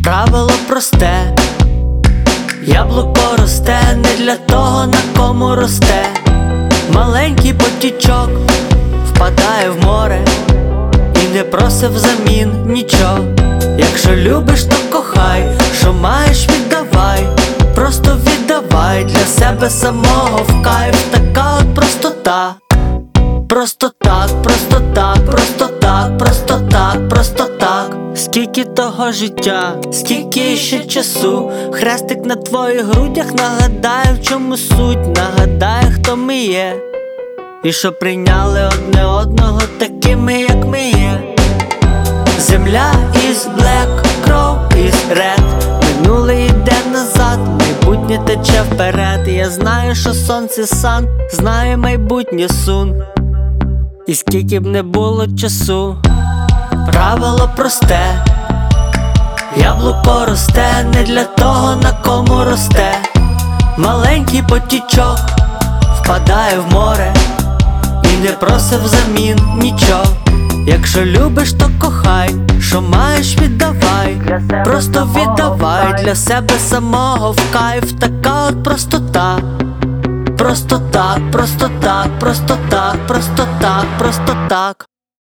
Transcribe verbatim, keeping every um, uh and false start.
Правило просте, яблуко росте не для того, на кому росте. Маленький потічок впадає в море і не просить взамін нічого. Якщо любиш, то кохай, що маєш, віддавай. Просто віддавай для себе самого в кайф. Така от простота. Просто так, просто так, просто так, просто так, просто так. Скільки того життя, скільки ще часу. Хрестик на твоїх грудях нагадає, в чому суть. Нагадає, хто ми є, і що прийняли одне одного такими, як ми є. Земля із black, кров із red. Минуле йде назад, майбутнє тече вперед. Я знаю, що сонце сан, знаю майбутнє сун. І скільки б не було часу, правило просте, яблуко росте не для того, на кому росте. Маленький потічок впадає в море і не просить взамін нічого. Якщо любиш, то кохай, що маєш, віддавай. Просто віддавай для себе самого в кайф. Така от простота. Просто так, просто так, просто так, просто так, просто так.